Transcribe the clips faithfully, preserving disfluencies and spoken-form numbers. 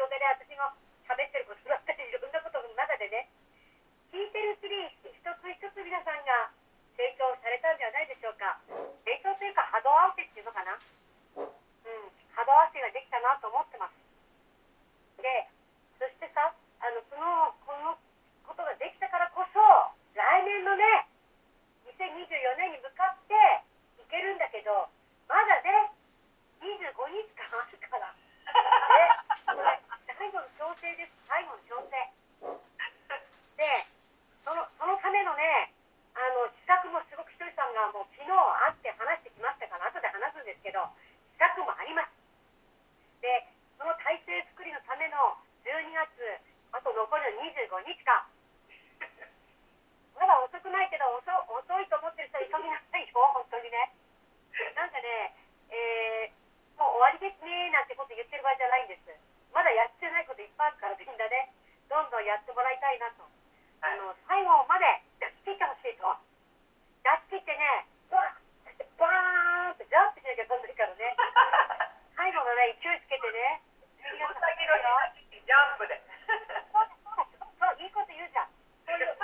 動画で私の喋ってることだったりいろんなことの中でね、聞いてるうちに一つ一つ皆さんが成長されたんじゃないでしょうか。成長というか波動合わせっていうのかな、うん、波動合わせができたなと思ってます。で、そしてさ、あのそのこのことができたからこそ来年のねにせんにじゅうよねんに向かっていけるんだけど、まだねにじゅうごにちかんあるからね、最後の調整です。最後の調整で、そのそのためのね、あの施策もすごくひとりさんがもう昨日会って話してきましたから、後で話すんですけど、施策もあります。で、その体制作りのためのじゅうにがつ、あと残りのにじゅうごにちかんまだ遅くないけど、遅遅いと思ってる人は急ぎなさいよ、本当にね。なんかね、えー、もう終わりですねなんてこと言ってる場合じゃないんです。まだやってないこといっぱいあるから、みんなね、どんどんやってもらいたいなと。あの最後まで出し切ってほしいと。出し切ってね、バーンってジャンプしなきゃなんないからね。最後のね、勢いつけてね、皆さん先のジャンプで。 そう、いいこと言うじゃん。そういう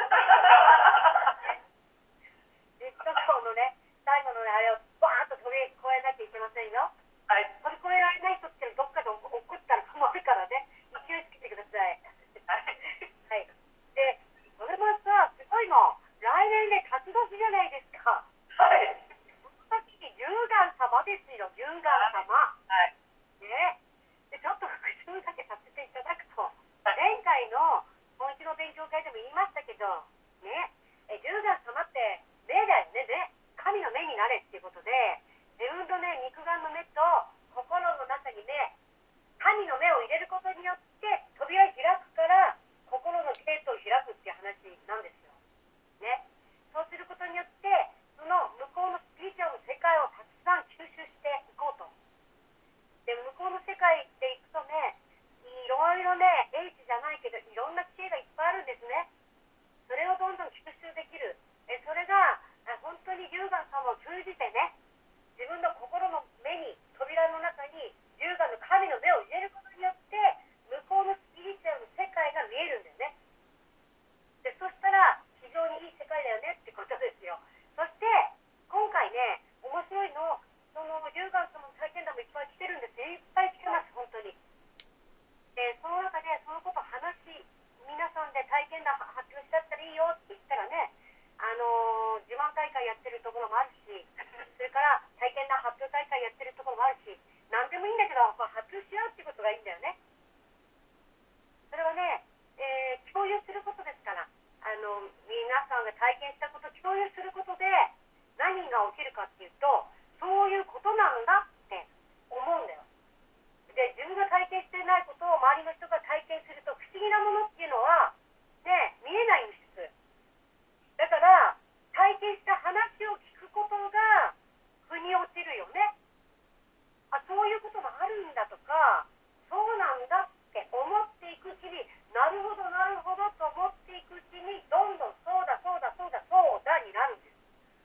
ジェットコーのね、最後のね、あれをバーンと飛び越えなきゃいけませんよ。 はい。 飛び越えられない人ってどっかで落っこったら困るからね、勢いつけてください。はい。で、それもさ、すごいの。来年で辰年じゃないですか。 はい。 その時に龍眼様ですよ、龍眼様。 はい。 ね。で、ちょっと復習だけさせていただくと、前回の本日の勉強会でも言いましたけど、ね、え龍眼様って目だよね、目。神の目になれっていうことで、自分のね、肉眼の目と心の中にね、神の目を入れることによって扉を開くから心のゲートを開くっていう話なんですよ。ね。そうすることによってその向こうのスピリチュアルの世界をたくさん吸収していこうと。で、向こうの世界っていくとね、いろいろね、英知じゃないけどいろんな知恵がいっぱいあるんですね。それをどんどん吸収できる。えそれが本当に龍眼様を通じてね、自分の心の目に、扉の中に龍眼の神の目を入れることによって向こうのスピリチュアルの世界が見えるんだよね。でそしたら非常にいい世界だよねってことですよ。そして今回ね、面白いの、その龍眼様の体験談もいっぱい来てるんですよ。いっぱい来てます、本当に。でその中でそのことを話し、皆さんで体験談発表しちゃったらいいよって言ったらね、あのー、自慢大会やってるところもあるし、それから体験談発表大会やってるところもあるし、何でもいいんだけど発表し合うってことがいいんだよね。それはね、えー、共有することですから、あの皆さんが体験したことを共有することで何が起きるかっていうと、そういうことなんだって思うんだよ。で、自分が体験してないことを周りの人が体験すると不思議なものっていうのはね、見えないんです。だから体験した話を聞くことが腑に落ちるよね。あ、そういうこともあるんだとか、そうなんだって思っていくうちに、なるほどなるほどと思っていくうちに、どんどんそうだそうだそうだそうだになるんです。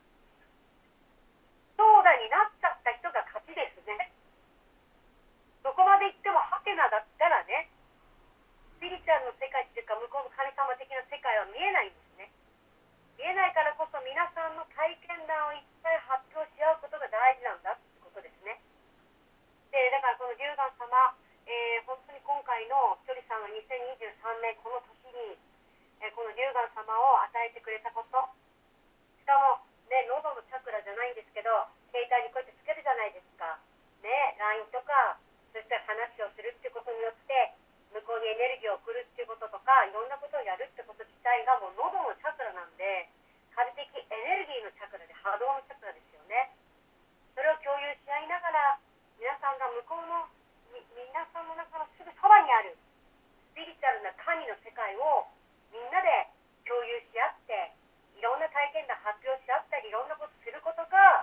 そうだになっちゃった人が勝ちですね。どこまで行ってもハテナだったらね、スピリチュアルの世界っていうか向こうの神様的な世界は見えないんですね。見えないからこそ皆さんの体験談をいっぱい発表し合うことが大事なんだってことですね。で、だからこの龍眼様、えー、本当に今回のひとりさんがにせんにじゅうさんねんこの年に、えー、この龍眼様を与えてくれたこと、しかもね、喉のチャクラじゃないんですけど、携帯にこうやってつけるじゃないですか。ね、ライン とか、そして話をするっていうことによって、向こうにエネルギーを送るっていうこととか、いろんなことをやるってこと自体がもう喉のチャクラなんで、カル的エネルギーのチャクラで波動のチャクラですよね。それを共有し合いながら、皆さんが向こうの皆さんの中のすぐそばにあるスピリチュアルな神の世界をみんなで共有し合って、いろんな体験談発表し合ったり、いろんなことすることが、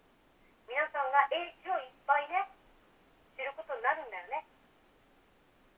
皆さんが英知をいっぱいね、知ることになるんだよね。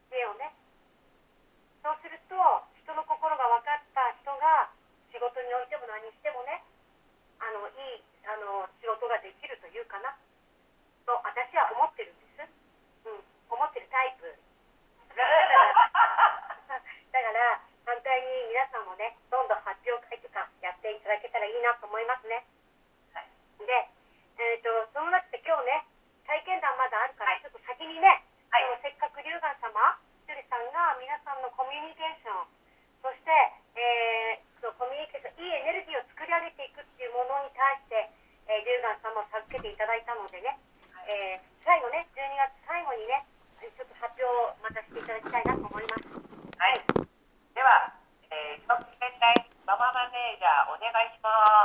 願いします。